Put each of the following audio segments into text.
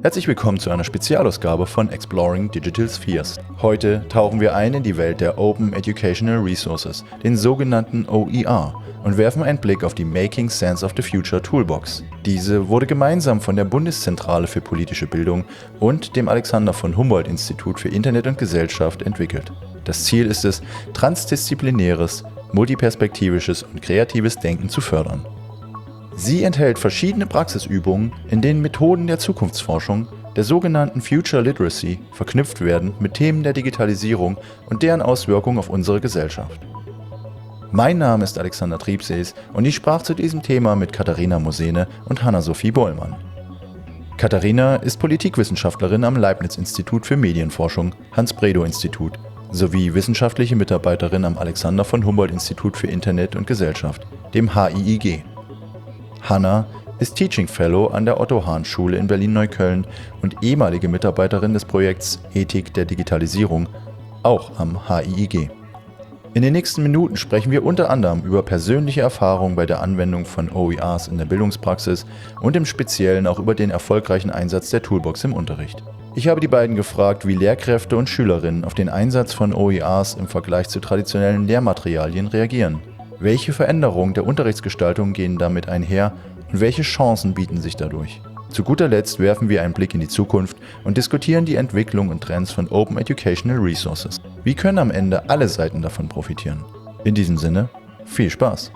Herzlich willkommen zu einer Spezialausgabe von Exploring Digital Spheres. Heute tauchen wir ein in die Welt der Open Educational Resources, den sogenannten OER, und werfen einen Blick auf die Making Sense of the Future Toolbox. Diese wurde gemeinsam von der Bundeszentrale für politische Bildung und dem Alexander von Humboldt Institut für Internet und Gesellschaft entwickelt. Das Ziel ist es, transdisziplinäres, multiperspektivisches und kreatives Denken zu fördern. Sie enthält verschiedene Praxisübungen, in denen Methoden der Zukunftsforschung, der sogenannten Future Literacy, verknüpft werden mit Themen der Digitalisierung und deren Auswirkungen auf unsere Gesellschaft. Mein Name ist Alexander Triebsees und ich sprach zu diesem Thema mit Katharina Mosene und Hanna-Sophie Bollmann. Katharina ist Politikwissenschaftlerin am Leibniz-Institut für Medienforschung, Hans-Bredow-Institut, sowie wissenschaftliche Mitarbeiterin am Alexander von Humboldt-Institut für Internet und Gesellschaft, dem HIIG. Hanna ist Teaching Fellow an der Otto-Hahn-Schule in Berlin-Neukölln und ehemalige Mitarbeiterin des Projekts Ethik der Digitalisierung, auch am HIIG. In den nächsten Minuten sprechen wir unter anderem über persönliche Erfahrungen bei der Anwendung von OERs in der Bildungspraxis und im Speziellen auch über den erfolgreichen Einsatz der Toolbox im Unterricht. Ich habe die beiden gefragt, wie Lehrkräfte und Schülerinnen auf den Einsatz von OERs im Vergleich zu traditionellen Lehrmaterialien reagieren. Welche Veränderungen der Unterrichtsgestaltung gehen damit einher und welche Chancen bieten sich dadurch? Zu guter Letzt werfen wir einen Blick in die Zukunft und diskutieren die Entwicklung und Trends von Open Educational Resources. Wie können am Ende alle Seiten davon profitieren? In diesem Sinne, viel Spaß!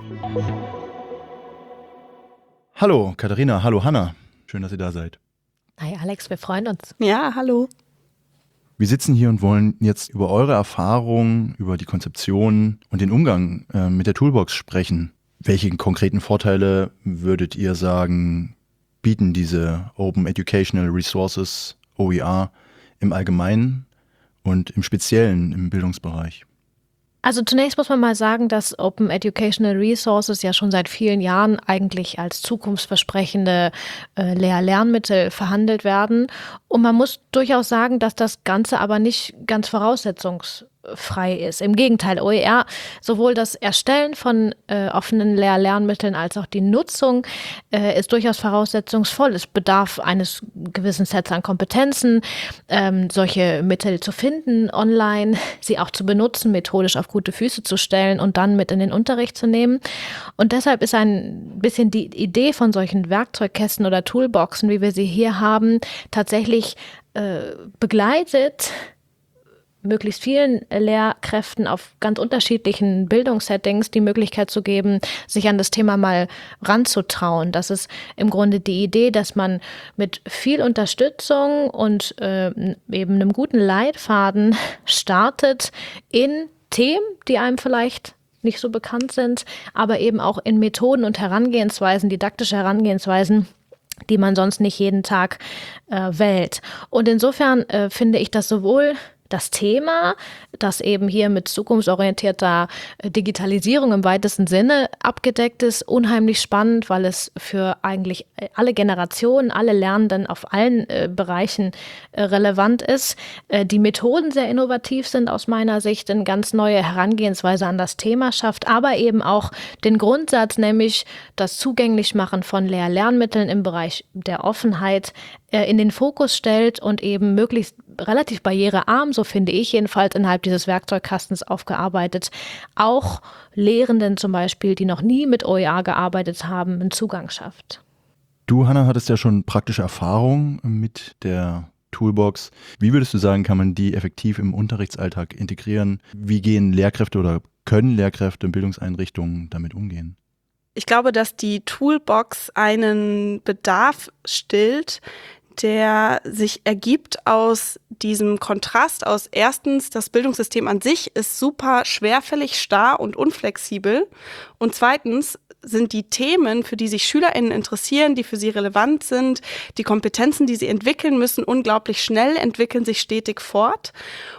Hallo Katharina, hallo Hanna. Schön, dass ihr da seid. Hi Alex, wir freuen uns. Ja, hallo. Wir sitzen hier und wollen jetzt über eure Erfahrungen, über die Konzeption und den Umgang mit der Toolbox sprechen. Welche konkreten Vorteile würdet ihr sagen, bieten diese Open Educational Resources, OER, im Allgemeinen und im Speziellen im Bildungsbereich? Also zunächst muss man mal sagen, dass Open Educational Resources ja schon seit vielen Jahren eigentlich als zukunftsversprechende Lehr-Lernmittel verhandelt werden. Und man muss durchaus sagen, dass das Ganze aber nicht ganz voraussetzungsfrei ist. Im Gegenteil, OER, sowohl das Erstellen von offenen Lehr-Lernmitteln als auch die Nutzung ist durchaus voraussetzungsvoll. Es bedarf eines gewissen Sets an Kompetenzen, solche Mittel zu finden online, sie auch zu benutzen, methodisch auf gute Füße zu stellen und dann mit in den Unterricht zu nehmen. Und deshalb ist ein bisschen die Idee von solchen Werkzeugkästen oder Toolboxen, wie wir sie hier haben, tatsächlich begleitet, möglichst vielen Lehrkräften auf ganz unterschiedlichen Bildungssettings die Möglichkeit zu geben, sich an das Thema mal ranzutrauen. Das ist im Grunde die Idee, dass man mit viel Unterstützung und eben einem guten Leitfaden startet in Themen, die einem vielleicht nicht so bekannt sind, aber eben auch in Methoden und Herangehensweisen, didaktische Herangehensweisen, die man sonst nicht jeden Tag wählt. Und insofern finde ich, dass sowohl das Thema, das eben hier mit zukunftsorientierter Digitalisierung im weitesten Sinne abgedeckt ist, unheimlich spannend, weil es für eigentlich alle Generationen, alle Lernenden auf allen Bereichen relevant ist. Die Methoden sehr innovativ sind aus meiner Sicht, eine ganz neue Herangehensweise an das Thema schafft, aber eben auch den Grundsatz, nämlich das Zugänglichmachen von Lehr-Lernmitteln im Bereich der Offenheit in den Fokus stellt und eben möglichst relativ barrierearm, so finde ich jedenfalls, innerhalb dieses Werkzeugkastens aufgearbeitet, auch Lehrenden zum Beispiel, die noch nie mit OER gearbeitet haben, einen Zugang schafft. Du, Hanna, hattest ja schon praktische Erfahrung mit der Toolbox. Wie würdest du sagen, kann man die effektiv im Unterrichtsalltag integrieren? Wie gehen Lehrkräfte oder können Lehrkräfte in Bildungseinrichtungen damit umgehen? Ich glaube, dass die Toolbox einen Bedarf stillt, der sich ergibt aus diesem Kontrast aus erstens, das Bildungssystem an sich ist super schwerfällig, starr und unflexibel und zweitens sind die Themen, für die sich SchülerInnen interessieren, die für sie relevant sind, die Kompetenzen, die sie entwickeln müssen, unglaublich schnell, entwickeln sich stetig fort.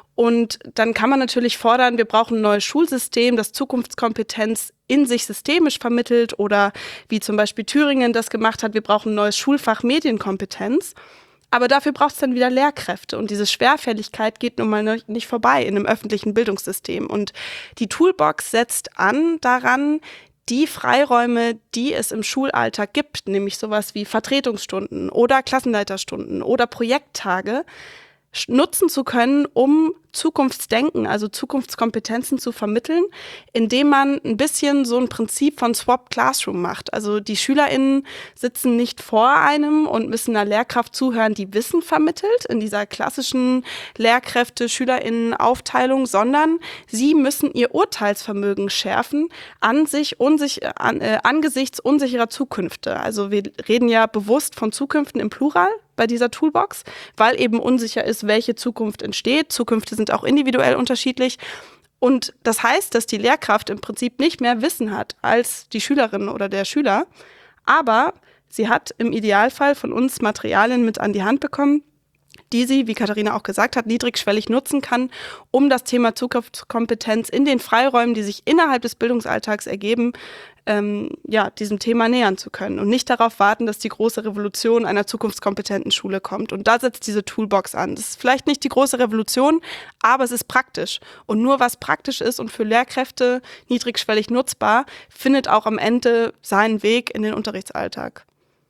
Und dann kann man natürlich fordern, wir brauchen ein neues Schulsystem, das Zukunftskompetenz in sich systemisch vermittelt oder wie zum Beispiel Thüringen das gemacht hat, wir brauchen ein neues Schulfach Medienkompetenz. Aber dafür braucht es dann wieder Lehrkräfte und diese Schwerfälligkeit geht nun mal nicht vorbei in einem öffentlichen Bildungssystem. Und die Toolbox setzt an daran, die Freiräume, die es im Schulalltag gibt, nämlich sowas wie Vertretungsstunden oder Klassenleiterstunden oder Projekttage, nutzen zu können, um Zukunftsdenken, also Zukunftskompetenzen zu vermitteln, indem man ein bisschen so ein Prinzip von Swapped Classroom macht. Also die SchülerInnen sitzen nicht vor einem und müssen einer Lehrkraft zuhören, die Wissen vermittelt, in dieser klassischen Lehrkräfte-SchülerInnen-Aufteilung, sondern sie müssen ihr Urteilsvermögen schärfen angesichts unsicherer Zukünfte. Also wir reden ja bewusst von Zukünften im Plural bei dieser Toolbox, weil eben unsicher ist, welche Zukunft entsteht. Zukünfte sind auch individuell unterschiedlich. Und das heißt, dass die Lehrkraft im Prinzip nicht mehr Wissen hat als die Schülerin oder der Schüler. Aber sie hat im Idealfall von uns Materialien mit an die Hand bekommen, die sie, wie Katharina auch gesagt hat, niedrigschwellig nutzen kann, um das Thema Zukunftskompetenz in den Freiräumen, die sich innerhalb des Bildungsalltags ergeben, diesem Thema nähern zu können und nicht darauf warten, dass die große Revolution einer zukunftskompetenten Schule kommt. Und da setzt diese Toolbox an. Das ist vielleicht nicht die große Revolution, aber es ist praktisch. Und nur was praktisch ist und für Lehrkräfte niedrigschwellig nutzbar, findet auch am Ende seinen Weg in den Unterrichtsalltag.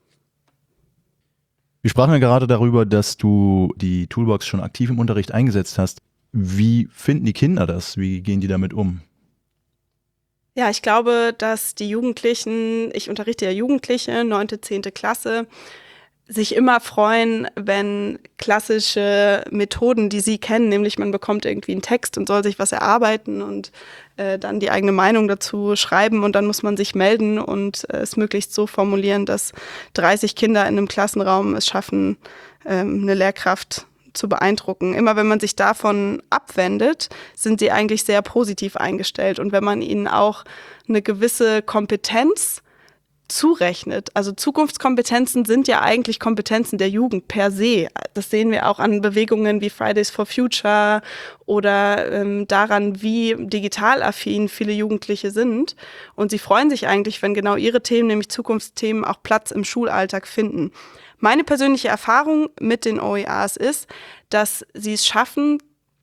Wir sprachen ja gerade darüber, dass du die Toolbox schon aktiv im Unterricht eingesetzt hast. Wie finden die Kinder das? Wie gehen die damit um? Ja, ich glaube, dass die Jugendlichen, ich unterrichte ja Jugendliche, 9., 10. Klasse, sich immer freuen, wenn klassische Methoden, die sie kennen, nämlich man bekommt irgendwie einen Text und soll sich was erarbeiten und dann die eigene Meinung dazu schreiben und dann muss man sich melden und es möglichst so formulieren, dass 30 Kinder in einem Klassenraum es schaffen, eine Lehrkraft zu beeindrucken. Immer wenn man sich davon abwendet, sind sie eigentlich sehr positiv eingestellt. Und wenn man ihnen auch eine gewisse Kompetenz zurechnet, also Zukunftskompetenzen sind ja eigentlich Kompetenzen der Jugend per se. Das sehen wir auch an Bewegungen wie Fridays for Future oder daran, wie digital affin viele Jugendliche sind. Und sie freuen sich eigentlich, wenn genau ihre Themen, nämlich Zukunftsthemen, auch Platz im Schulalltag finden. Meine persönliche Erfahrung mit den OERs ist, dass sie es schaffen,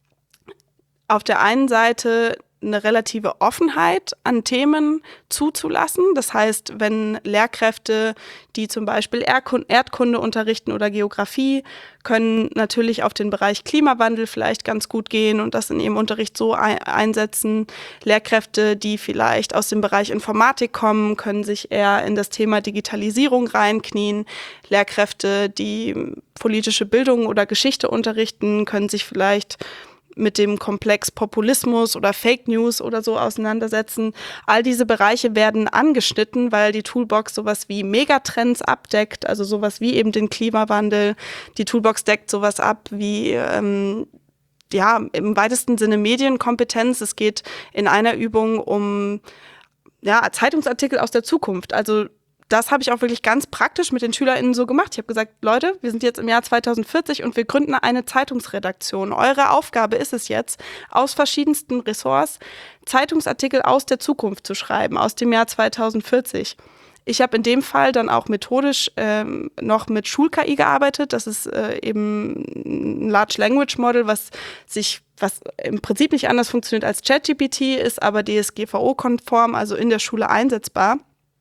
auf der einen Seite eine relative Offenheit an Themen zuzulassen. Das heißt, wenn Lehrkräfte, die zum Beispiel Erdkunde unterrichten oder Geografie, können natürlich auf den Bereich Klimawandel vielleicht ganz gut gehen und das in ihrem Unterricht so einsetzen. Lehrkräfte, die vielleicht aus dem Bereich Informatik kommen, können sich eher in das Thema Digitalisierung reinknien. Lehrkräfte, die politische Bildung oder Geschichte unterrichten, können sich vielleicht mit dem Komplex Populismus oder Fake News oder so auseinandersetzen. All diese Bereiche werden angeschnitten, weil die Toolbox sowas wie Megatrends abdeckt, also sowas wie eben den Klimawandel. Die Toolbox deckt sowas ab wie im weitesten Sinne Medienkompetenz. Es geht in einer Übung um Zeitungsartikel aus der Zukunft. Also das habe ich auch wirklich ganz praktisch mit den SchülerInnen so gemacht. Ich habe gesagt, Leute, wir sind jetzt im Jahr 2040 und wir gründen eine Zeitungsredaktion. Eure Aufgabe ist es jetzt, aus verschiedensten Ressorts Zeitungsartikel aus der Zukunft zu schreiben, aus dem Jahr 2040. Ich habe in dem Fall dann auch methodisch noch mit Schul-KI gearbeitet. Das ist eben ein Large Language Model, was im Prinzip nicht anders funktioniert als ChatGPT, ist aber DSGVO-konform, also in der Schule einsetzbar.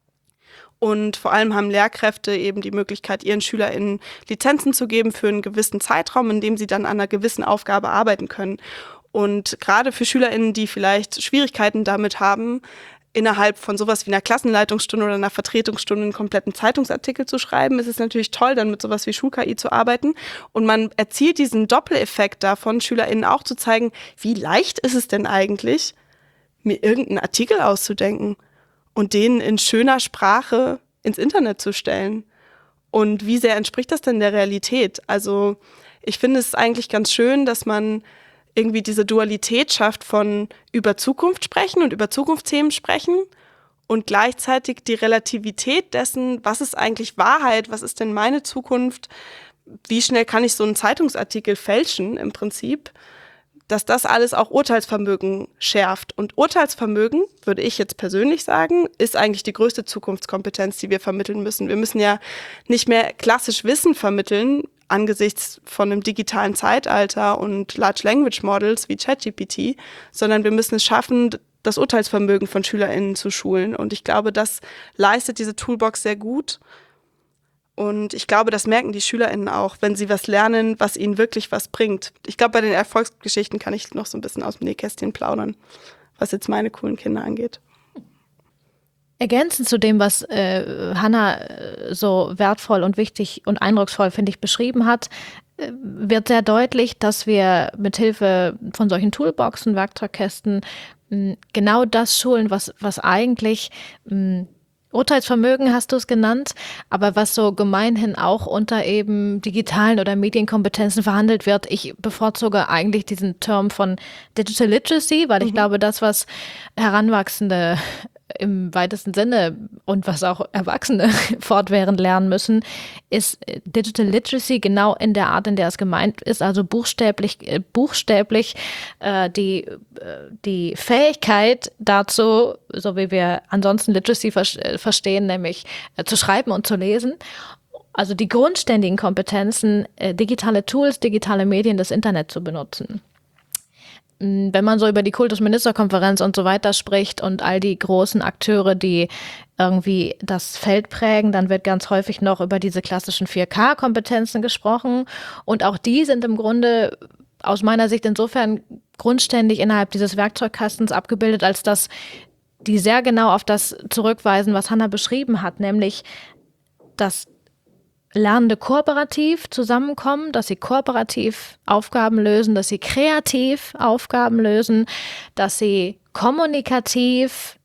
Und vor allem haben Lehrkräfte eben die Möglichkeit, ihren SchülerInnen Lizenzen zu geben für einen gewissen Zeitraum, in dem sie dann an einer gewissen Aufgabe arbeiten können. Und gerade für SchülerInnen, die vielleicht Schwierigkeiten damit haben, innerhalb von sowas wie einer Klassenleitungsstunde oder einer Vertretungsstunde einen kompletten Zeitungsartikel zu schreiben, ist es natürlich toll, dann mit sowas wie Schul-KI zu arbeiten. Und man erzielt diesen Doppeleffekt davon, SchülerInnen auch zu zeigen, wie leicht ist es denn eigentlich, mir irgendeinen Artikel auszudenken und den in schöner Sprache ins Internet zu stellen. Und wie sehr entspricht das denn der Realität? Also ich finde es eigentlich ganz schön, dass man irgendwie diese Dualität schafft von über Zukunft sprechen und über Zukunftsthemen sprechen und gleichzeitig die Relativität dessen, was ist eigentlich Wahrheit, was ist denn meine Zukunft, wie schnell kann ich so einen Zeitungsartikel fälschen im Prinzip, dass das alles auch Urteilsvermögen schärft. Und Urteilsvermögen, würde ich jetzt persönlich sagen, ist eigentlich die größte Zukunftskompetenz, die wir vermitteln müssen. Wir müssen ja nicht mehr klassisch Wissen vermitteln angesichts von einem digitalen Zeitalter und Large Language Models wie ChatGPT, sondern wir müssen es schaffen, das Urteilsvermögen von SchülerInnen zu schulen. Und ich glaube, das leistet diese Toolbox sehr gut. Und ich glaube, das merken die SchülerInnen auch, wenn sie was lernen, was ihnen wirklich was bringt. Ich glaube, bei den Erfolgsgeschichten kann ich noch so ein bisschen aus dem Nähkästchen plaudern, was jetzt meine coolen Kinder angeht. Ergänzend zu dem, was Hannah so wertvoll und wichtig und eindrucksvoll, finde ich, beschrieben hat, wird sehr deutlich, dass wir mithilfe von solchen Toolboxen, Werkzeugkästen genau das schulen, was eigentlich Urteilsvermögen hast du es genannt, aber was so gemeinhin auch unter eben digitalen oder Medienkompetenzen verhandelt wird. Ich bevorzuge eigentlich diesen Term von Digital Literacy, weil ich glaube, das, was Heranwachsende im weitesten Sinne und was auch Erwachsene fortwährend lernen müssen, ist Digital Literacy genau in der Art, in der es gemeint ist, also buchstäblich die Fähigkeit dazu, so wie wir ansonsten Literacy verstehen, nämlich zu schreiben und zu lesen. Also die grundständigen Kompetenzen, digitale Tools, digitale Medien, das Internet zu benutzen. Wenn man so über die Kultusministerkonferenz und so weiter spricht und all die großen Akteure, die irgendwie das Feld prägen, dann wird ganz häufig noch über diese klassischen 4K-Kompetenzen gesprochen. Und auch die sind im Grunde aus meiner Sicht insofern grundständig innerhalb dieses Werkzeugkastens abgebildet, als dass die sehr genau auf das zurückweisen, was Hannah beschrieben hat, nämlich dass Lernende kooperativ zusammenkommen, dass sie kooperativ Aufgaben lösen, dass sie kreativ Aufgaben lösen, dass sie kommunikativ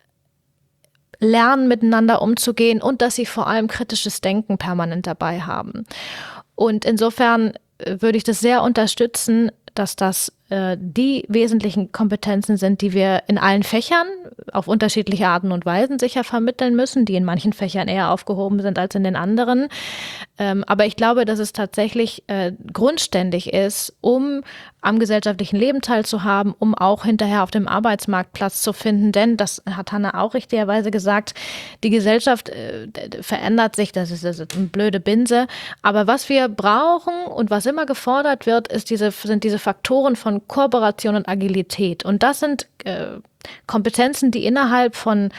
lernen, miteinander umzugehen und dass sie vor allem kritisches Denken permanent dabei haben. Und insofern würde ich das sehr unterstützen, dass das die wesentlichen Kompetenzen sind, die wir in allen Fächern auf unterschiedliche Arten und Weisen sicher vermitteln müssen, die in manchen Fächern eher aufgehoben sind als in den anderen. Aber ich glaube, dass es tatsächlich grundständig ist, um am gesellschaftlichen Leben teilzuhaben, um auch hinterher auf dem Arbeitsmarkt Platz zu finden. Denn, das hat Hannah auch richtigerweise gesagt, die Gesellschaft verändert sich, das ist eine blöde Binse. Aber was wir brauchen und was immer gefordert wird, sind diese Faktoren von Kooperation und Agilität. Und das sind Kompetenzen, die innerhalb von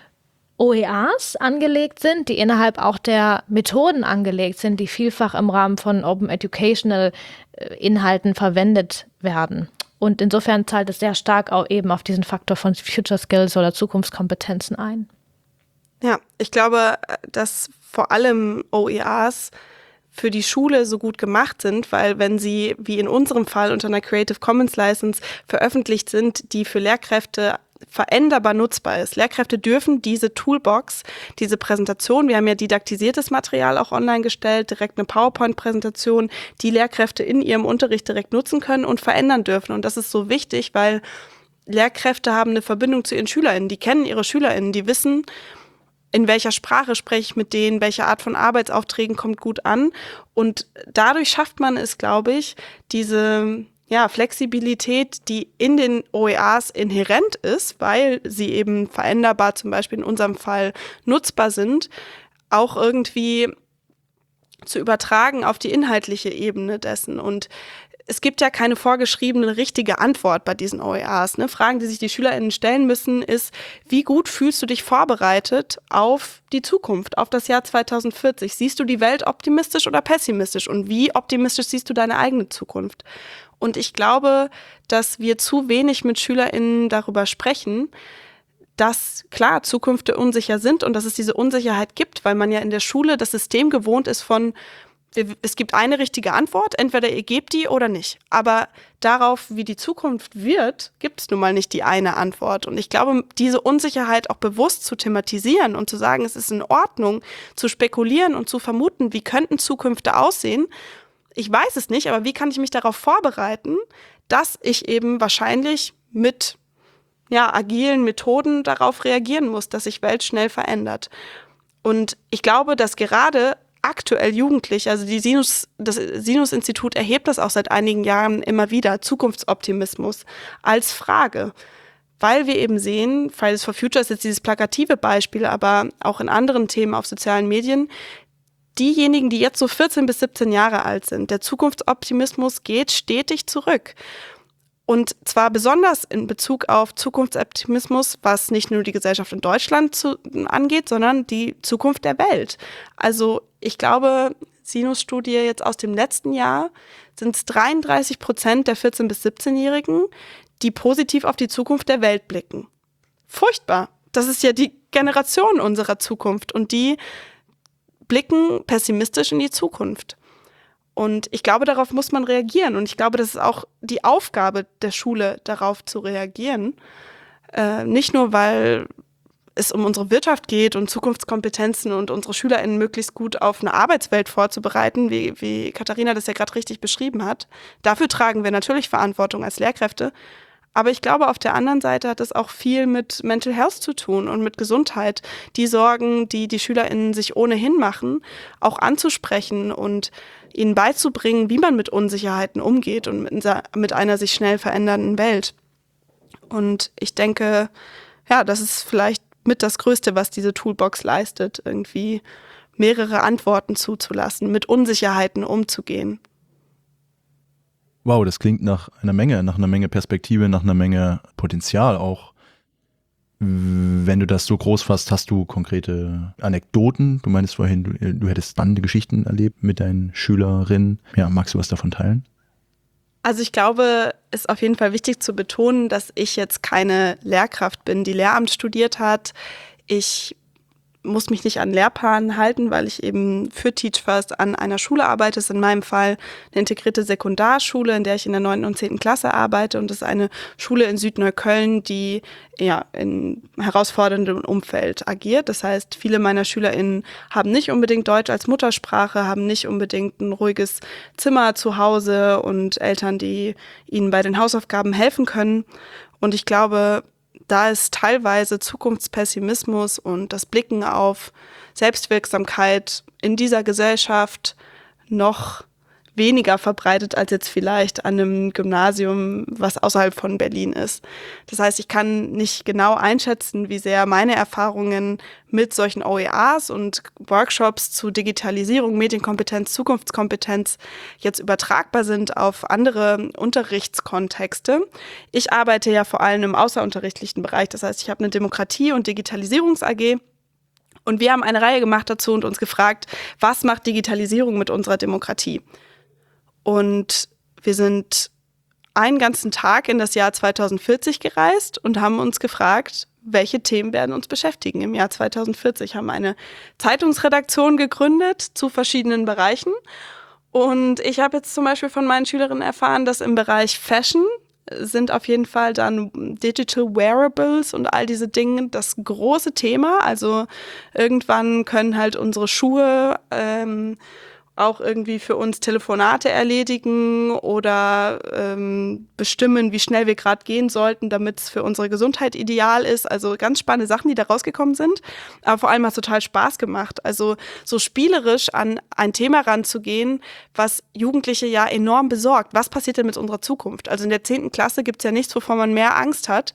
OERs angelegt sind, die innerhalb auch der Methoden angelegt sind, die vielfach im Rahmen von Open Educational Inhalten verwendet werden. Und insofern zahlt es sehr stark auch eben auf diesen Faktor von Future Skills oder Zukunftskompetenzen ein. Ja, ich glaube, dass vor allem OERs für die Schule so gut gemacht sind, weil wenn sie, wie in unserem Fall, unter einer Creative Commons License veröffentlicht sind, die für Lehrkräfte veränderbar nutzbar ist. Lehrkräfte dürfen diese Toolbox, diese Präsentation, wir haben ja didaktisiertes Material auch online gestellt, direkt eine PowerPoint-Präsentation, die Lehrkräfte in ihrem Unterricht direkt nutzen können und verändern dürfen. Und das ist so wichtig, weil Lehrkräfte haben eine Verbindung zu ihren SchülerInnen, die kennen ihre SchülerInnen, die wissen, in welcher Sprache spreche ich mit denen, welche Art von Arbeitsaufträgen kommt gut an. Und dadurch schafft man es, glaube ich, diese Flexibilität, die in den OERs inhärent ist, weil sie eben veränderbar, zum Beispiel in unserem Fall nutzbar sind, auch irgendwie zu übertragen auf die inhaltliche Ebene dessen. Und es gibt ja keine vorgeschriebene richtige Antwort bei diesen OERs. Ne? Fragen, die sich die SchülerInnen stellen müssen, ist, wie gut fühlst du dich vorbereitet auf die Zukunft, auf das Jahr 2040? Siehst du die Welt optimistisch oder pessimistisch? Und wie optimistisch siehst du deine eigene Zukunft? Und ich glaube, dass wir zu wenig mit SchülerInnen darüber sprechen, dass, klar, Zukünfte unsicher sind und dass es diese Unsicherheit gibt, weil man ja in der Schule das System gewohnt ist von, es gibt eine richtige Antwort, entweder ihr gebt die oder nicht. Aber darauf, wie die Zukunft wird, gibt es nun mal nicht die eine Antwort. Und ich glaube, diese Unsicherheit auch bewusst zu thematisieren und zu sagen, es ist in Ordnung, zu spekulieren und zu vermuten, wie könnten Zukünfte aussehen. Ich weiß es nicht, aber wie kann ich mich darauf vorbereiten, dass ich eben wahrscheinlich mit agilen Methoden darauf reagieren muss, dass sich Welt schnell verändert. Und ich glaube, dass gerade aktuell Jugendliche, also das Sinus-Institut erhebt das auch seit einigen Jahren immer wieder, Zukunftsoptimismus als Frage. Weil wir eben sehen, Fridays for Future ist jetzt dieses plakative Beispiel, aber auch in anderen Themen auf sozialen Medien, diejenigen, die jetzt so 14 bis 17 Jahre alt sind, der Zukunftsoptimismus geht stetig zurück. Und zwar besonders in Bezug auf Zukunftsoptimismus, was nicht nur die Gesellschaft in Deutschland angeht, sondern die Zukunft der Welt. Also ich glaube, Sinus-Studie jetzt aus dem letzten Jahr sind es 33% der 14- bis 17-Jährigen, die positiv auf die Zukunft der Welt blicken. Furchtbar. Das ist ja die Generation unserer Zukunft und die blicken pessimistisch in die Zukunft. Und ich glaube, darauf muss man reagieren. Und ich glaube, das ist auch die Aufgabe der Schule, darauf zu reagieren. Nicht nur, weil es um unsere Wirtschaft geht und Zukunftskompetenzen und unsere SchülerInnen möglichst gut auf eine Arbeitswelt vorzubereiten, wie Katharina das ja gerade richtig beschrieben hat. Dafür tragen wir natürlich Verantwortung als Lehrkräfte. Aber ich glaube, auf der anderen Seite hat es auch viel mit Mental Health zu tun und mit Gesundheit. Die Sorgen, die die SchülerInnen sich ohnehin machen, auch anzusprechen und ihnen beizubringen, wie man mit Unsicherheiten umgeht und mit einer sich schnell verändernden Welt. Und ich denke, ja, das ist vielleicht mit das Größte, was diese Toolbox leistet, irgendwie mehrere Antworten zuzulassen, mit Unsicherheiten umzugehen. Wow, das klingt nach einer Menge Perspektive, nach einer Menge Potenzial auch. Wenn du das so groß fasst, hast du konkrete Anekdoten? Du meinst vorhin, du hättest spannende Geschichten erlebt mit deinen Schülerinnen. Ja, magst du was davon teilen? Also ich glaube, es ist auf jeden Fall wichtig zu betonen, dass ich jetzt keine Lehrkraft bin, die Lehramt studiert hat. Ich muss mich nicht an Lehrplan halten, weil ich eben für Teach First an einer Schule arbeite. Das ist in meinem Fall eine integrierte Sekundarschule, in der ich in der 9. und 10. Klasse arbeite. Und das ist eine Schule in Südneukölln, die ja in herausforderndem Umfeld agiert. Das heißt, viele meiner SchülerInnen haben nicht unbedingt Deutsch als Muttersprache, haben nicht unbedingt ein ruhiges Zimmer zu Hause und Eltern, die ihnen bei den Hausaufgaben helfen können. Und ich glaube, da ist teilweise Zukunftspessimismus und das Blicken auf Selbstwirksamkeit in dieser Gesellschaft noch weniger verbreitet als jetzt vielleicht an einem Gymnasium, was außerhalb von Berlin ist. Das heißt, ich kann nicht genau einschätzen, wie sehr meine Erfahrungen mit solchen OERs und Workshops zu Digitalisierung, Medienkompetenz, Zukunftskompetenz jetzt übertragbar sind auf andere Unterrichtskontexte. Ich arbeite ja vor allem im außerunterrichtlichen Bereich. Das heißt, ich habe eine Demokratie- und Digitalisierungs-AG. Und wir haben eine Reihe gemacht dazu und uns gefragt, was macht Digitalisierung mit unserer Demokratie? Und wir sind einen ganzen Tag in das Jahr 2040 gereist und haben uns gefragt, welche Themen werden uns beschäftigen im Jahr 2040. Haben eine Zeitungsredaktion gegründet zu verschiedenen Bereichen. Und ich habe jetzt zum Beispiel von meinen Schülerinnen erfahren, dass im Bereich Fashion sind auf jeden Fall dann Digital Wearables und all diese Dinge das große Thema. Also irgendwann können halt unsere Schuhe auch irgendwie für uns Telefonate erledigen oder bestimmen, wie schnell wir gerade gehen sollten, damit es für unsere Gesundheit ideal ist. Also ganz spannende Sachen, die da rausgekommen sind. Aber vor allem hat es total Spaß gemacht. Also so spielerisch an ein Thema ranzugehen, was Jugendliche ja enorm besorgt. Was passiert denn mit unserer Zukunft? Also in der 10. Klasse gibt es ja nichts, wovon man mehr Angst hat,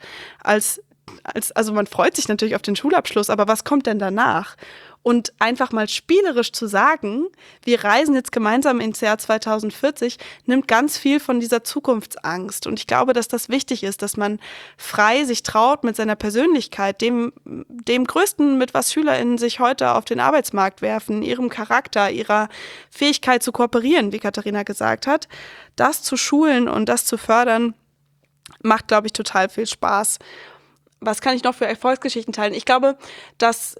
also man freut sich natürlich auf den Schulabschluss, aber was kommt denn danach? Und einfach mal spielerisch zu sagen, wir reisen jetzt gemeinsam ins Jahr 2040, nimmt ganz viel von dieser Zukunftsangst. Und ich glaube, dass das wichtig ist, dass man frei sich traut mit seiner Persönlichkeit, dem Größten, mit was SchülerInnen sich heute auf den Arbeitsmarkt werfen, ihrem Charakter, ihrer Fähigkeit zu kooperieren, wie Katharina gesagt hat, das zu schulen und das zu fördern, macht, glaube ich, total viel Spaß. Was kann ich noch für Erfolgsgeschichten teilen? Ich glaube, dass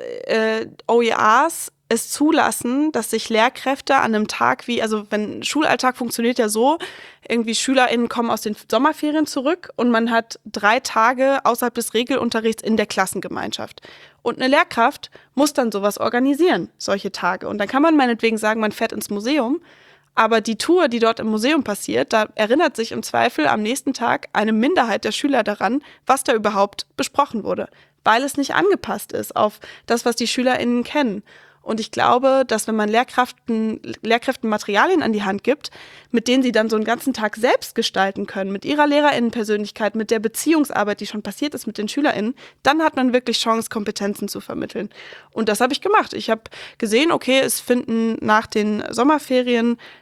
OERs es zulassen, dass sich Lehrkräfte an einem Tag wenn Schulalltag funktioniert ja so, irgendwie SchülerInnen kommen aus den Sommerferien zurück und man hat 3 Tage außerhalb des Regelunterrichts in der Klassengemeinschaft. Und eine Lehrkraft muss dann sowas organisieren, solche Tage. Und dann kann man meinetwegen sagen, man fährt ins Museum. Aber die Tour, die dort im Museum passiert, da erinnert sich im Zweifel am nächsten Tag eine Minderheit der Schüler daran, was da überhaupt besprochen wurde, weil es nicht angepasst ist auf das, was die SchülerInnen kennen. Und ich glaube, dass wenn man Lehrkräften Materialien an die Hand gibt, mit denen sie dann so einen ganzen Tag selbst gestalten können, mit ihrer LehrerInnenpersönlichkeit, mit der Beziehungsarbeit, die schon passiert ist mit den SchülerInnen, dann hat man wirklich Chance, Kompetenzen zu vermitteln. Und das habe ich gemacht. Ich habe gesehen, okay, es finden nach den Sommerferien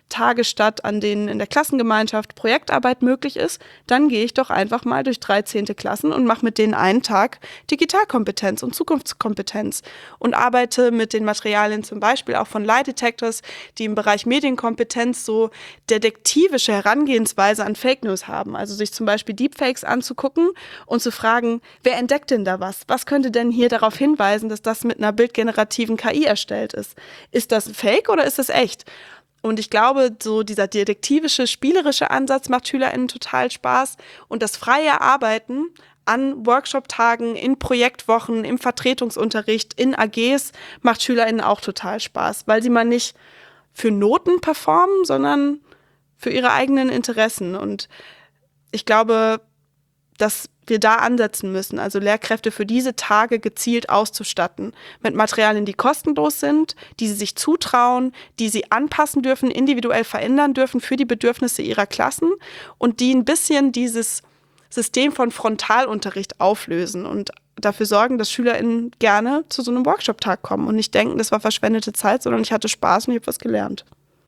Tage statt, an denen in der Klassengemeinschaft Projektarbeit möglich ist, dann gehe ich doch einfach mal durch 13. Klassen und mache mit denen einen Tag Digitalkompetenz und Zukunftskompetenz und arbeite mit den Materialien zum Beispiel auch von Lie Detectors, die im Bereich Medienkompetenz so detektivische Herangehensweise an Fake News haben. Also sich zum Beispiel Deepfakes anzugucken und zu fragen, wer entdeckt denn da was? Was könnte denn hier darauf hinweisen, dass das mit einer bildgenerativen KI erstellt ist? Ist das Fake oder ist das echt? Und ich glaube, so dieser detektivische, spielerische Ansatz macht SchülerInnen total Spaß. Und das freie Arbeiten an Workshop-Tagen, in Projektwochen, im Vertretungsunterricht, in AGs macht SchülerInnen auch total Spaß, weil sie mal nicht für Noten performen, sondern für ihre eigenen Interessen. Und ich glaube, dass wir da ansetzen müssen, also Lehrkräfte für diese Tage gezielt auszustatten mit Materialien, die kostenlos sind, die sie sich zutrauen, die sie anpassen dürfen, individuell verändern dürfen für die Bedürfnisse ihrer Klassen und die ein bisschen dieses System von Frontalunterricht auflösen und dafür sorgen, dass SchülerInnen gerne zu so einem Workshop-Tag kommen und nicht denken, das war verschwendete Zeit, sondern ich hatte Spaß und ich habe was gelernt.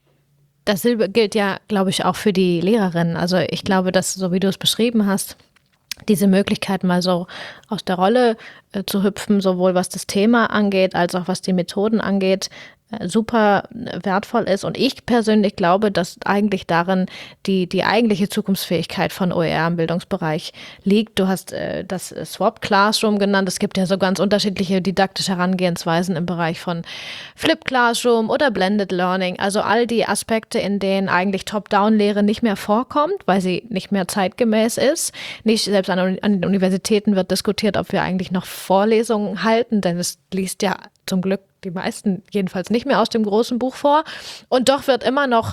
Dasselbe gilt ja, glaube ich, auch für die Lehrerinnen. Also ich glaube, dass, so wie du es beschrieben hast, diese Möglichkeit mal so aus der Rolle zu hüpfen, sowohl was das Thema angeht, als auch was die Methoden angeht, super wertvoll ist. Und ich persönlich glaube, dass eigentlich darin die eigentliche Zukunftsfähigkeit von OER im Bildungsbereich liegt. Du hast das Swap Classroom genannt. Es gibt ja so ganz unterschiedliche didaktische Herangehensweisen im Bereich von Flip Classroom oder Blended Learning. Also all die Aspekte, in denen eigentlich Top-Down-Lehre nicht mehr vorkommt, weil sie nicht mehr zeitgemäß ist. Nicht selbst an den Universitäten wird diskutiert, ob wir eigentlich noch Vorlesungen halten, denn es liest ja zum Glück die meisten jedenfalls nicht mehr aus dem großen Buch vor. Und doch wird immer noch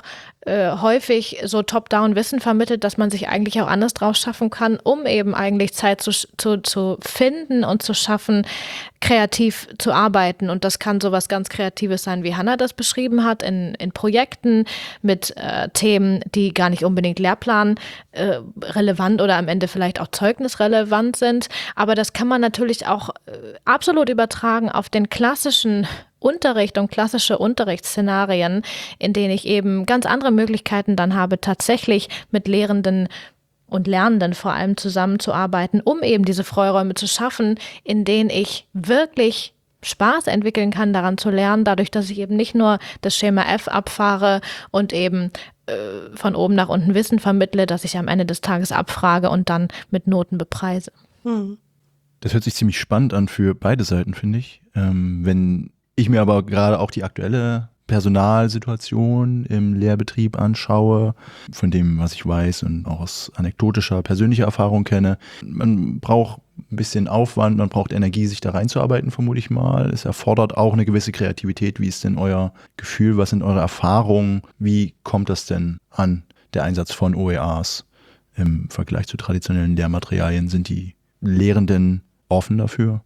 häufig so Top-Down-Wissen vermittelt, dass man sich eigentlich auch anders drauf schaffen kann, um eben eigentlich Zeit zu finden und zu schaffen, kreativ zu arbeiten. Und das kann sowas ganz Kreatives sein, wie Hannah das beschrieben hat, in Projekten mit Themen, die gar nicht unbedingt Lehrplan relevant oder am Ende vielleicht auch zeugnisrelevant sind. Aber das kann man natürlich auch absolut übertragen auf den klassischen Unterricht und klassische Unterrichtsszenarien, in denen ich eben ganz andere Möglichkeiten dann habe, tatsächlich mit Lehrenden und Lernenden vor allem zusammenzuarbeiten, um eben diese Freiräume zu schaffen, in denen ich wirklich Spaß entwickeln kann, daran zu lernen, dadurch, dass ich eben nicht nur das Schema F abfahre und eben von oben nach unten Wissen vermittle, dass ich am Ende des Tages abfrage und dann mit Noten bepreise. Das hört sich ziemlich spannend an für beide Seiten, finde ich. Wenn ich mir aber gerade auch die aktuelle Personalsituation im Lehrbetrieb anschaue, von dem, was ich weiß und auch aus anekdotischer, persönlicher Erfahrung kenne. Man braucht ein bisschen Aufwand, man braucht Energie, sich da reinzuarbeiten, vermute ich mal. Es erfordert auch eine gewisse Kreativität. Wie ist denn euer Gefühl, was sind eure Erfahrungen? Wie kommt das denn an, der Einsatz von OERs im Vergleich zu traditionellen Lehrmaterialien? Sind die Lehrenden offen dafür?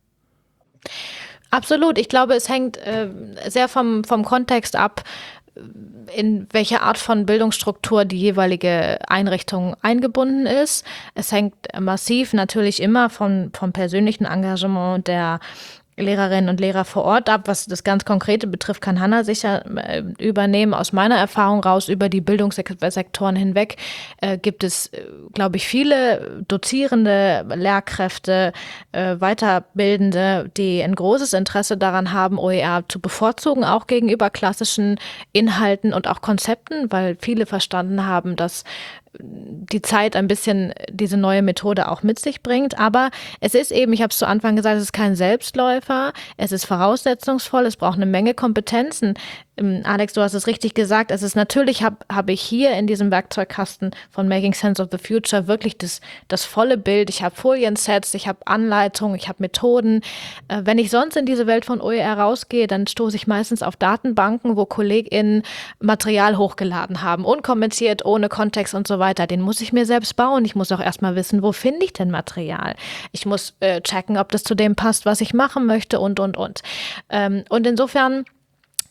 Absolut. Ich glaube, es hängt sehr vom Kontext ab, in welche Art von Bildungsstruktur die jeweilige Einrichtung eingebunden ist. Es hängt massiv natürlich immer vom persönlichen Engagement der Lehrerinnen und Lehrer vor Ort ab. Was das ganz Konkrete betrifft, kann Hannah sicher übernehmen. Aus meiner Erfahrung raus, über die Bildungssektoren hinweg, gibt es, glaube ich, viele Dozierende, Lehrkräfte, Weiterbildende, die ein großes Interesse daran haben, OER zu bevorzugen, auch gegenüber klassischen Inhalten und auch Konzepten, weil viele verstanden haben, dass die Zeit ein bisschen diese neue Methode auch mit sich bringt. Aber es ist eben, ich habe es zu Anfang gesagt, es ist kein Selbstläufer, es ist voraussetzungsvoll, es braucht eine Menge Kompetenzen. Alex, du hast es richtig gesagt, es ist natürlich, habe ich hier in diesem Werkzeugkasten von Making Sense of the Future wirklich das volle Bild. Ich habe Foliensets, ich habe Anleitungen, ich habe Methoden. Wenn ich sonst in diese Welt von OER rausgehe, dann stoße ich meistens auf Datenbanken, wo KollegInnen Material hochgeladen haben, unkommentiert, ohne Kontext und so weiter. Den muss ich mir selbst bauen. Ich muss auch erstmal wissen, wo finde ich denn Material? Ich muss checken, ob das zu dem passt, was ich machen möchte und. Und insofern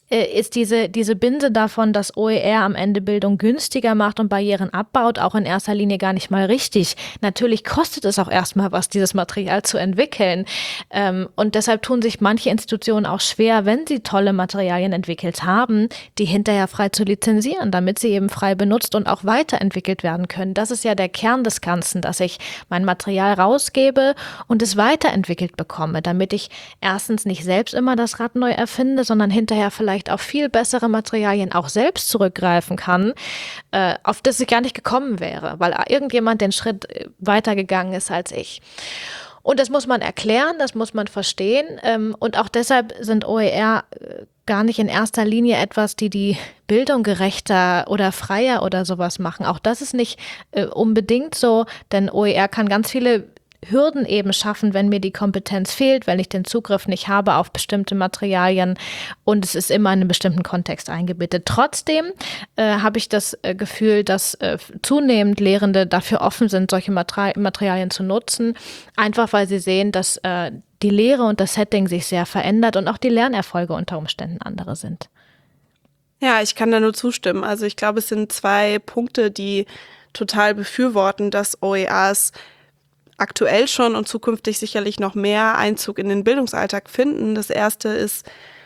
ist diese Binse davon, dass OER am Ende Bildung günstiger macht und Barrieren abbaut, auch in erster Linie gar nicht mal richtig. Natürlich kostet es auch erstmal was, dieses Material zu entwickeln. Und deshalb tun sich manche Institutionen auch schwer, wenn sie tolle Materialien entwickelt haben, die hinterher frei zu lizenzieren, damit sie eben frei benutzt und auch weiterentwickelt werden können. Das ist ja der Kern des Ganzen, dass ich mein Material rausgebe und es weiterentwickelt bekomme, damit ich erstens nicht selbst immer das Rad neu erfinde, sondern hinterher vielleicht auf viel bessere Materialien auch selbst zurückgreifen kann, auf das ich gar nicht gekommen wäre, weil irgendjemand den Schritt weitergegangen ist als ich. Und das muss man erklären, das muss man verstehen. Und auch deshalb sind OER gar nicht in erster Linie etwas, die Bildung gerechter oder freier oder sowas machen. Auch das ist nicht unbedingt so, denn OER kann ganz viele Hürden eben schaffen, wenn mir die Kompetenz fehlt, wenn ich den Zugriff nicht habe auf bestimmte Materialien und es ist immer in einem bestimmten Kontext eingebettet. Trotzdem habe ich das Gefühl, dass zunehmend Lehrende dafür offen sind, solche Materialien zu nutzen, einfach weil sie sehen, dass die Lehre und das Setting sich sehr verändert und auch die Lernerfolge unter Umständen andere sind. Ja, ich kann da nur zustimmen. Also ich glaube, es sind 2 Punkte, die total befürworten, dass OERs aktuell schon und zukünftig sicherlich noch mehr Einzug in den Bildungsalltag finden. Das erste ist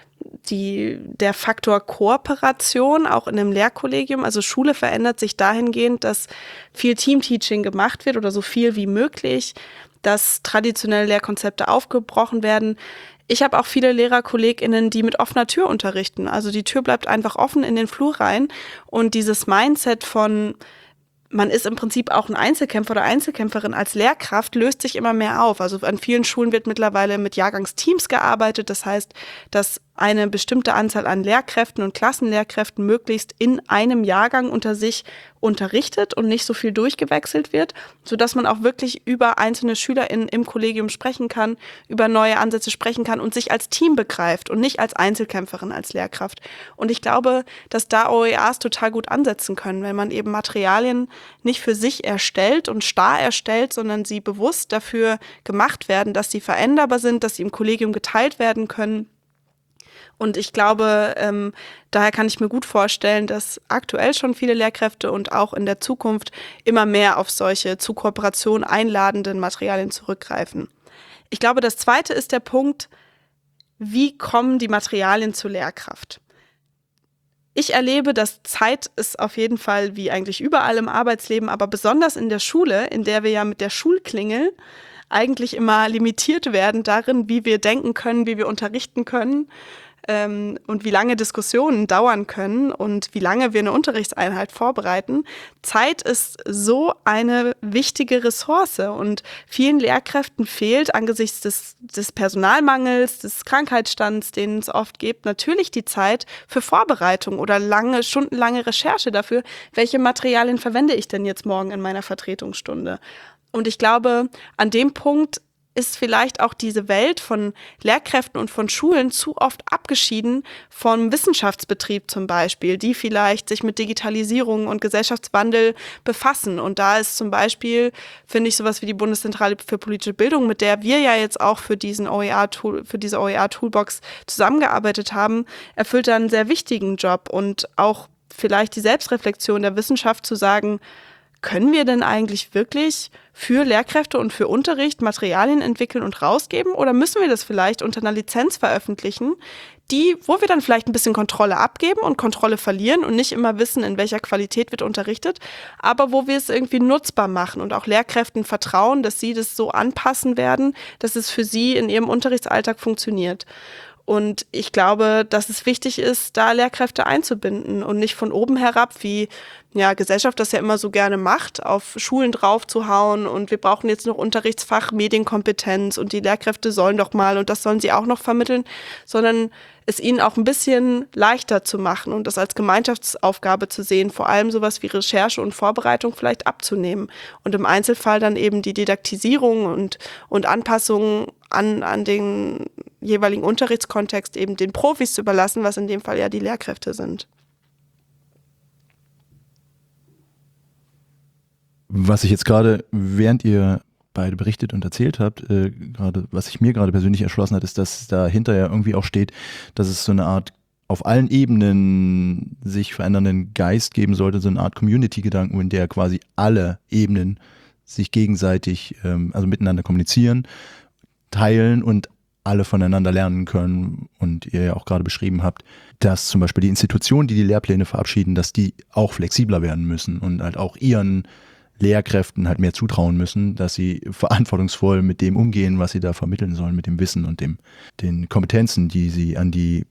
der Faktor Kooperation, auch in einem Lehrkollegium. Also Schule verändert sich dahingehend, dass viel Teamteaching gemacht wird oder so viel wie möglich, dass traditionelle Lehrkonzepte aufgebrochen werden. Ich habe auch viele LehrerkollegInnen, die mit offener Tür unterrichten. Also die Tür bleibt einfach offen in den Flur rein und dieses Mindset von man ist im Prinzip auch ein Einzelkämpfer oder Einzelkämpferin als Lehrkraft, löst sich immer mehr auf. Also an vielen Schulen wird mittlerweile mit Jahrgangsteams gearbeitet. Das heißt, dass eine bestimmte Anzahl an Lehrkräften und Klassenlehrkräften möglichst in einem Jahrgang unter sich unterrichtet und nicht so viel durchgewechselt wird, sodass man auch wirklich über einzelne SchülerInnen im Kollegium sprechen kann, über neue Ansätze sprechen kann und sich als Team begreift und nicht als Einzelkämpferin, als Lehrkraft. Und ich glaube, dass da OERs total gut ansetzen können, wenn man eben Materialien nicht für sich erstellt und starr erstellt, sondern sie bewusst dafür gemacht werden, dass sie veränderbar sind, dass sie im Kollegium geteilt werden können. Und ich glaube, daher kann ich mir gut vorstellen, dass aktuell schon viele Lehrkräfte und auch in der Zukunft immer mehr auf solche zu Kooperation einladenden Materialien zurückgreifen. Ich glaube, das zweite ist der Punkt, wie kommen die Materialien zur Lehrkraft? Ich erlebe, dass Zeit ist auf jeden Fall wie eigentlich überall im Arbeitsleben, aber besonders in der Schule, in der wir ja mit der Schulklingel eigentlich immer limitiert werden darin, wie wir denken können, wie wir unterrichten können. Und wie lange Diskussionen dauern können und wie lange wir eine Unterrichtseinheit vorbereiten. Zeit ist so eine wichtige Ressource und vielen Lehrkräften fehlt angesichts des Personalmangels, des Krankheitsstands, den es oft gibt, natürlich die Zeit für Vorbereitung oder stundenlange Recherche dafür, welche Materialien verwende ich denn jetzt morgen in meiner Vertretungsstunde. Und ich glaube, an dem Punkt ist vielleicht auch diese Welt von Lehrkräften und von Schulen zu oft abgeschieden vom Wissenschaftsbetrieb zum Beispiel, die vielleicht sich mit Digitalisierung und Gesellschaftswandel befassen. Und da ist zum Beispiel, finde ich, sowas wie die Bundeszentrale für politische Bildung, mit der wir ja jetzt auch für diese OER-Toolbox zusammengearbeitet haben, erfüllt da einen sehr wichtigen Job und auch vielleicht die Selbstreflexion der Wissenschaft zu sagen, können wir denn eigentlich wirklich für Lehrkräfte und für Unterricht Materialien entwickeln und rausgeben? Oder müssen wir das vielleicht unter einer Lizenz veröffentlichen, wo wir dann vielleicht ein bisschen Kontrolle abgeben und Kontrolle verlieren und nicht immer wissen, in welcher Qualität wird unterrichtet, aber wo wir es irgendwie nutzbar machen und auch Lehrkräften vertrauen, dass sie das so anpassen werden, dass es für sie in ihrem Unterrichtsalltag funktioniert. Und ich glaube, dass es wichtig ist, da Lehrkräfte einzubinden und nicht von oben herab, wie Gesellschaft das ja immer so gerne macht, auf Schulen draufzuhauen und wir brauchen jetzt noch Unterrichtsfach Medienkompetenz und die Lehrkräfte sollen doch mal und das sollen sie auch noch vermitteln, sondern es ihnen auch ein bisschen leichter zu machen und das als Gemeinschaftsaufgabe zu sehen, vor allem sowas wie Recherche und Vorbereitung vielleicht abzunehmen und im Einzelfall dann eben die Didaktisierung und Anpassungen an den jeweiligen Unterrichtskontext eben den Profis zu überlassen, was in dem Fall ja die Lehrkräfte sind. Was ich jetzt gerade, während ihr beide berichtet und erzählt habt, was sich mir gerade persönlich erschlossen hat, ist, dass dahinter ja irgendwie auch steht, dass es so eine Art auf allen Ebenen sich verändernden Geist geben sollte, so eine Art Community-Gedanken, in der quasi alle Ebenen sich gegenseitig, also miteinander kommunizieren, teilen und alle voneinander lernen können. Und ihr ja auch gerade beschrieben habt, dass zum Beispiel die Institutionen, die die Lehrpläne verabschieden, dass die auch flexibler werden müssen und halt auch ihren Lehrkräften halt mehr zutrauen müssen, dass sie verantwortungsvoll mit dem umgehen, was sie da vermitteln sollen, mit dem Wissen und den Kompetenzen, die sie an die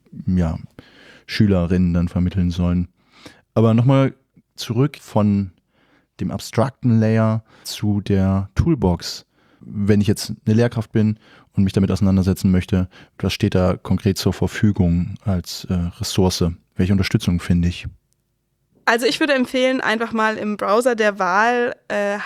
Schülerinnen dann vermitteln sollen. Aber nochmal zurück von dem abstrakten Layer zu der Toolbox. Wenn ich jetzt eine Lehrkraft bin und mich damit auseinandersetzen möchte, was steht da konkret zur Verfügung als Ressource? Welche Unterstützung finde ich? Also ich würde empfehlen, einfach mal im Browser der Wahl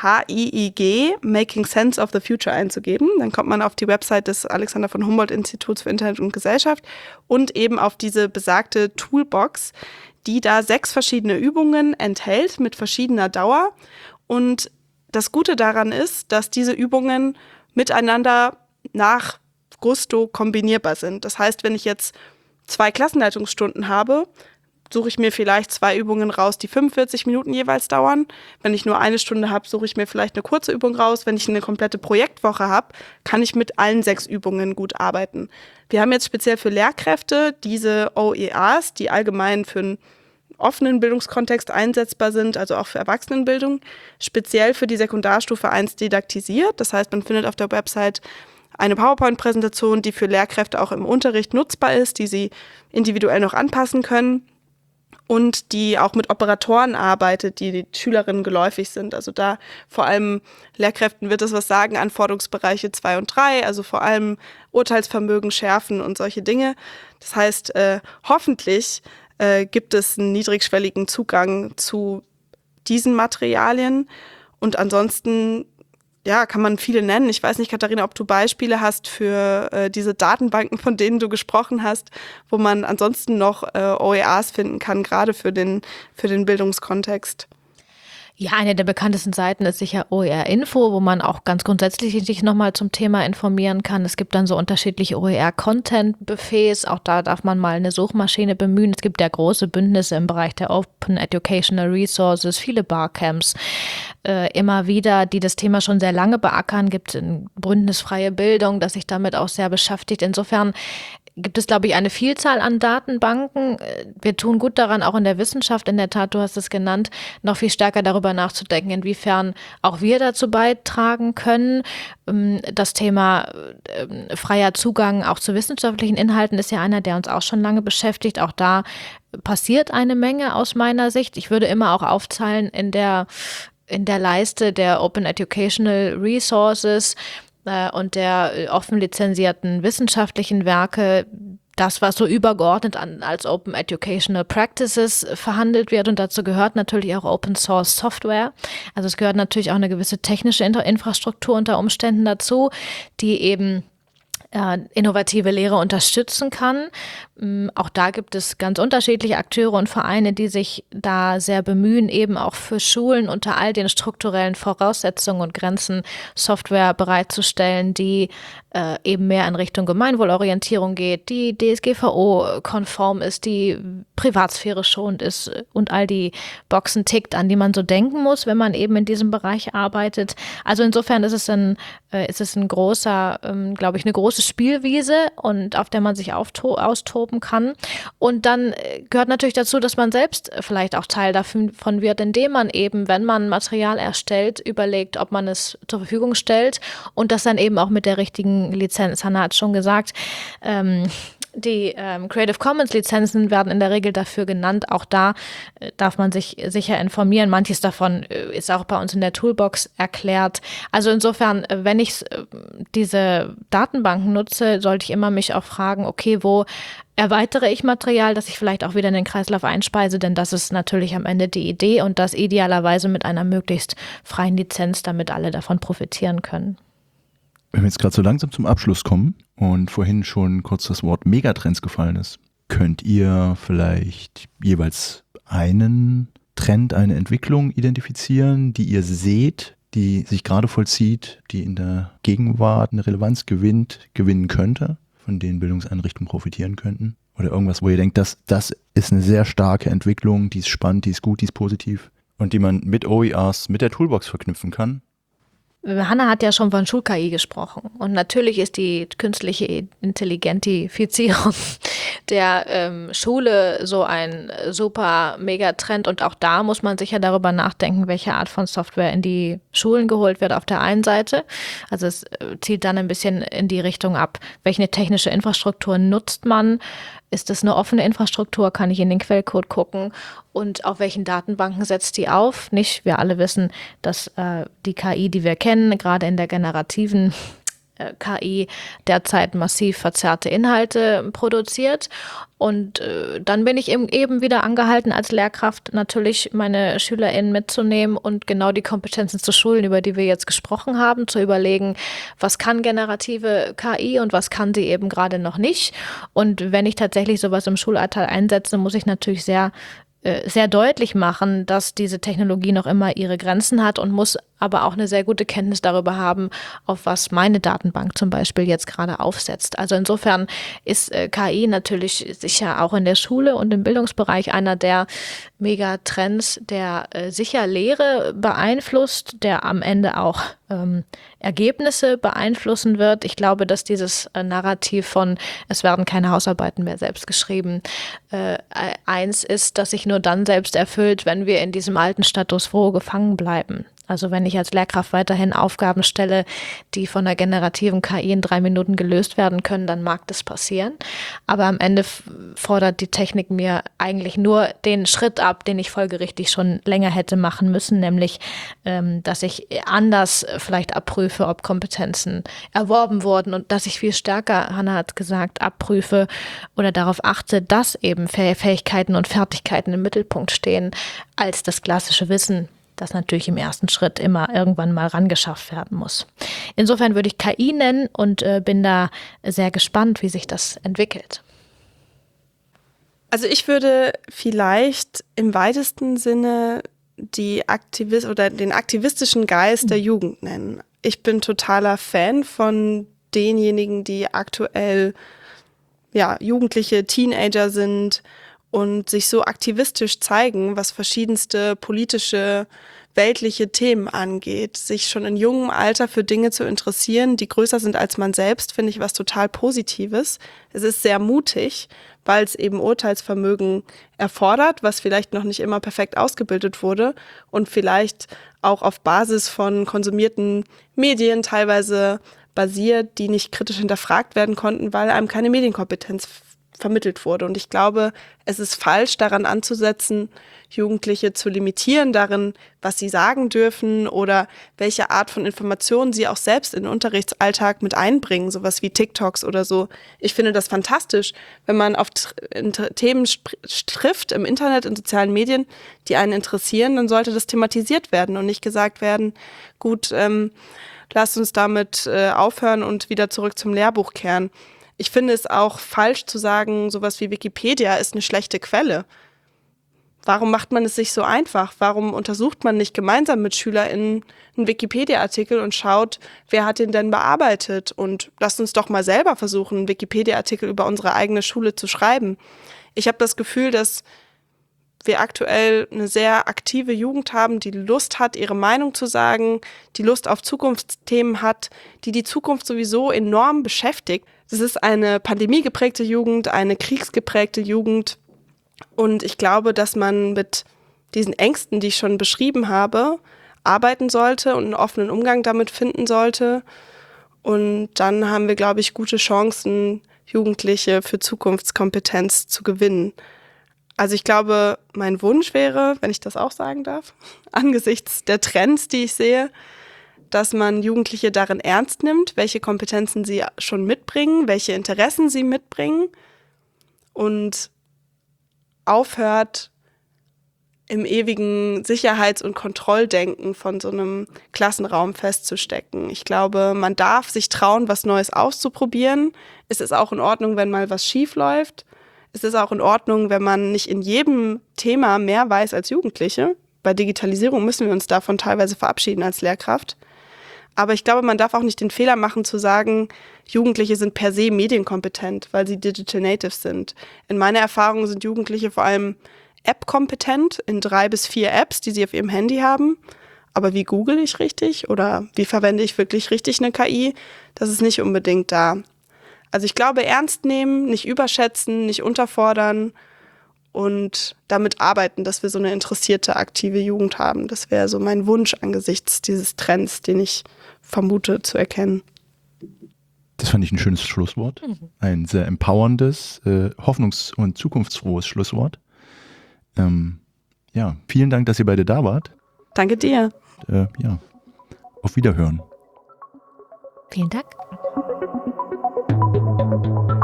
HIIG, Making Sense of the Future einzugeben. Dann kommt man auf die Website des Alexander von Humboldt Instituts für Internet und Gesellschaft und eben auf diese besagte Toolbox, die da 6 verschiedene Übungen enthält mit verschiedener Dauer. Und das Gute daran ist, dass diese Übungen miteinander nach Gusto kombinierbar sind. Das heißt, wenn ich jetzt 2 Klassenleitungsstunden habe, suche ich mir vielleicht 2 Übungen raus, die 45 Minuten jeweils dauern. Wenn ich nur 1 Stunde habe, suche ich mir vielleicht eine kurze Übung raus. Wenn ich eine komplette Projektwoche habe, kann ich mit allen 6 Übungen gut arbeiten. Wir haben jetzt speziell für Lehrkräfte diese OERs, die allgemein für einen offenen Bildungskontext einsetzbar sind, also auch für Erwachsenenbildung, speziell für die Sekundarstufe 1 didaktisiert. Das heißt, man findet auf der Website eine PowerPoint-Präsentation, die für Lehrkräfte auch im Unterricht nutzbar ist, die sie individuell noch anpassen können. Und die auch mit Operatoren arbeitet, die Schülerinnen geläufig sind. Also da vor allem Lehrkräften wird es was sagen, Anforderungsbereiche 2 und 3, also vor allem Urteilsvermögen schärfen und solche Dinge. Das heißt, hoffentlich gibt es einen niedrigschwelligen Zugang zu diesen Materialien. Und ansonsten kann man viele nennen. Ich weiß nicht, Katharina, ob du Beispiele hast für diese Datenbanken, von denen du gesprochen hast, wo man ansonsten noch OERs finden kann, gerade für den Bildungskontext. Ja, eine der bekanntesten Seiten ist sicher OER-Info, wo man auch ganz grundsätzlich sich nochmal zum Thema informieren kann. Es gibt dann so unterschiedliche OER-Content-Buffets. Auch da darf man mal eine Suchmaschine bemühen. Es gibt ja große Bündnisse im Bereich der Open Educational Resources, viele Barcamps immer wieder, die das Thema schon sehr lange beackern. Gibt ein Bündnis Freie Bildung, das sich damit auch sehr beschäftigt. Insofern gibt es, glaube ich, eine Vielzahl an Datenbanken. Wir tun gut daran, auch in der Wissenschaft, in der Tat, du hast es genannt, noch viel stärker darüber nachzudenken, inwiefern auch wir dazu beitragen können. Das Thema freier Zugang auch zu wissenschaftlichen Inhalten ist ja einer, der uns auch schon lange beschäftigt. Auch da passiert eine Menge aus meiner Sicht. Ich würde immer auch aufzahlen in der Leiste der Open Educational Resources und der offen lizenzierten wissenschaftlichen Werke, das, was so übergeordnet als Open Educational Practices verhandelt wird. Und dazu gehört natürlich auch Open Source Software. Also es gehört natürlich auch eine gewisse technische Infrastruktur unter Umständen dazu, die eben innovative Lehre unterstützen kann. Auch da gibt es ganz unterschiedliche Akteure und Vereine, die sich da sehr bemühen, eben auch für Schulen unter all den strukturellen Voraussetzungen und Grenzen Software bereitzustellen, die eben mehr in Richtung Gemeinwohlorientierung geht, die DSGVO-konform ist, die Privatsphäre schonend ist und all die Boxen tickt, an die man so denken muss, wenn man eben in diesem Bereich arbeitet. Also insofern ist es ein großer, glaube ich, eine große Spielwiese und auf der man sich austoben kann. Und dann gehört natürlich dazu, dass man selbst vielleicht auch Teil davon wird, indem man eben, wenn man Material erstellt, überlegt, ob man es zur Verfügung stellt und das dann eben auch mit der richtigen Lizenz. Hannah hat schon gesagt, die Creative Commons Lizenzen werden in der Regel dafür genannt. Auch da darf man sich sicher informieren. Manches davon ist auch bei uns in der Toolbox erklärt. Also insofern, wenn ich diese Datenbanken nutze, sollte ich immer mich auch fragen, okay, wo erweitere ich Material, das ich vielleicht auch wieder in den Kreislauf einspeise, denn das ist natürlich am Ende die Idee und das idealerweise mit einer möglichst freien Lizenz, damit alle davon profitieren können. Wenn wir jetzt gerade so langsam zum Abschluss kommen und vorhin schon kurz das Wort Megatrends gefallen ist, könnt ihr vielleicht jeweils einen Trend, eine Entwicklung identifizieren, die ihr seht, die sich gerade vollzieht, die in der Gegenwart eine Relevanz gewinnen könnte, von denen Bildungseinrichtungen profitieren könnten? Oder irgendwas, wo ihr denkt, das ist eine sehr starke Entwicklung, die ist spannend, die ist gut, die ist positiv und die man mit OERs, mit der Toolbox verknüpfen kann? Hanna hat ja schon von Schul-KI gesprochen. Und natürlich ist die künstliche Intelligentifizierung der Schule so ein super Megatrend. Und auch da muss man sicher darüber nachdenken, welche Art von Software in die Schulen geholt wird auf der einen Seite. Also es zielt dann ein bisschen in die Richtung ab, welche technische Infrastruktur nutzt man. Ist es eine offene Infrastruktur? Kann ich in den Quellcode gucken? Und auf welchen Datenbanken setzt die auf? Nicht, wir alle wissen, dass die KI, die wir kennen, gerade in der generativen KI derzeit massiv verzerrte Inhalte produziert. Und dann bin ich eben wieder angehalten, als Lehrkraft natürlich meine SchülerInnen mitzunehmen und genau die Kompetenzen zu schulen, über die wir jetzt gesprochen haben, zu überlegen, was kann generative KI und was kann sie eben gerade noch nicht. Und wenn ich tatsächlich sowas im Schulalltag einsetze, muss ich natürlich sehr deutlich machen, dass diese Technologie noch immer ihre Grenzen hat und muss aber auch eine sehr gute Kenntnis darüber haben, auf was meine Datenbank zum Beispiel jetzt gerade aufsetzt. Also insofern ist KI natürlich sicher auch in der Schule und im Bildungsbereich einer der Megatrends, der sicher Lehre beeinflusst, der am Ende auch Ergebnisse beeinflussen wird. Ich glaube, dass dieses Narrativ von es werden keine Hausarbeiten mehr selbst geschrieben, eins ist, das sich nur dann selbst erfüllt, wenn wir in diesem alten Status quo gefangen bleiben. Also wenn ich als Lehrkraft weiterhin Aufgaben stelle, die von der generativen KI in 3 Minuten gelöst werden können, dann mag das passieren. Aber am Ende fordert die Technik mir eigentlich nur den Schritt ab, den ich folgerichtig schon länger hätte machen müssen, nämlich, dass ich anders vielleicht abprüfe, ob Kompetenzen erworben wurden und dass ich viel stärker, Hanna hat gesagt, abprüfe oder darauf achte, dass eben Fähigkeiten und Fertigkeiten im Mittelpunkt stehen, als das klassische Wissen, das natürlich im ersten Schritt immer irgendwann mal rangeschafft werden muss. Insofern würde ich KI nennen und bin da sehr gespannt, wie sich das entwickelt. Also ich würde vielleicht im weitesten Sinne den aktivistischen Geist der Jugend nennen. Ich bin totaler Fan von denjenigen, die aktuell Jugendliche, Teenager sind und sich so aktivistisch zeigen, was verschiedenste politische, weltliche Themen angeht. Sich schon in jungem Alter für Dinge zu interessieren, die größer sind als man selbst, finde ich was total Positives. Es ist sehr mutig, weil es eben Urteilsvermögen erfordert, was vielleicht noch nicht immer perfekt ausgebildet wurde und vielleicht auch auf Basis von konsumierten Medien teilweise basiert, die nicht kritisch hinterfragt werden konnten, weil einem keine Medienkompetenz vermittelt wurde. Und ich glaube, es ist falsch, daran anzusetzen, Jugendliche zu limitieren darin, was sie sagen dürfen oder welche Art von Informationen sie auch selbst in den Unterrichtsalltag mit einbringen, sowas wie TikToks oder so. Ich finde das fantastisch, wenn man auf Themen trifft im Internet, in sozialen Medien, die einen interessieren, dann sollte das thematisiert werden und nicht gesagt werden, gut, lasst uns damit aufhören und wieder zurück zum Lehrbuch kehren. Ich finde es auch falsch zu sagen, sowas wie Wikipedia ist eine schlechte Quelle. Warum macht man es sich so einfach? Warum untersucht man nicht gemeinsam mit SchülerInnen einen Wikipedia-Artikel und schaut, wer hat den denn bearbeitet? Und lasst uns doch mal selber versuchen, einen Wikipedia-Artikel über unsere eigene Schule zu schreiben. Ich habe das Gefühl, dass wir aktuell eine sehr aktive Jugend haben, die Lust hat, ihre Meinung zu sagen, die Lust auf Zukunftsthemen hat, die Zukunft sowieso enorm beschäftigt. Das ist eine pandemiegeprägte Jugend, eine kriegsgeprägte Jugend. Und ich glaube, dass man mit diesen Ängsten, die ich schon beschrieben habe, arbeiten sollte und einen offenen Umgang damit finden sollte. Und dann haben wir, glaube ich, gute Chancen, Jugendliche für Zukunftskompetenz zu gewinnen. Also ich glaube, mein Wunsch wäre, wenn ich das auch sagen darf, angesichts der Trends, die ich sehe, dass man Jugendliche darin ernst nimmt, welche Kompetenzen sie schon mitbringen, welche Interessen sie mitbringen und aufhört, im ewigen Sicherheits- und Kontrolldenken von so einem Klassenraum festzustecken. Ich glaube, man darf sich trauen, was Neues auszuprobieren. Es ist auch in Ordnung, wenn mal was schief läuft. Es ist auch in Ordnung, wenn man nicht in jedem Thema mehr weiß als Jugendliche. Bei Digitalisierung müssen wir uns davon teilweise verabschieden als Lehrkraft. Aber ich glaube, man darf auch nicht den Fehler machen zu sagen, Jugendliche sind per se medienkompetent, weil sie Digital Natives sind. In meiner Erfahrung sind Jugendliche vor allem App-kompetent in 3 bis 4 Apps, die sie auf ihrem Handy haben. Aber wie google ich richtig oder wie verwende ich wirklich richtig eine KI, das ist nicht unbedingt da. Also ich glaube, ernst nehmen, nicht überschätzen, nicht unterfordern und damit arbeiten, dass wir so eine interessierte, aktive Jugend haben. Das wäre so mein Wunsch angesichts dieses Trends, den ich vermute zu erkennen. Das fand ich ein schönes Schlusswort. Ein sehr empowerndes, hoffnungs- und zukunftsfrohes Schlusswort. Ja, vielen Dank, dass ihr beide da wart. Danke dir. Ja, auf Wiederhören. Vielen Dank.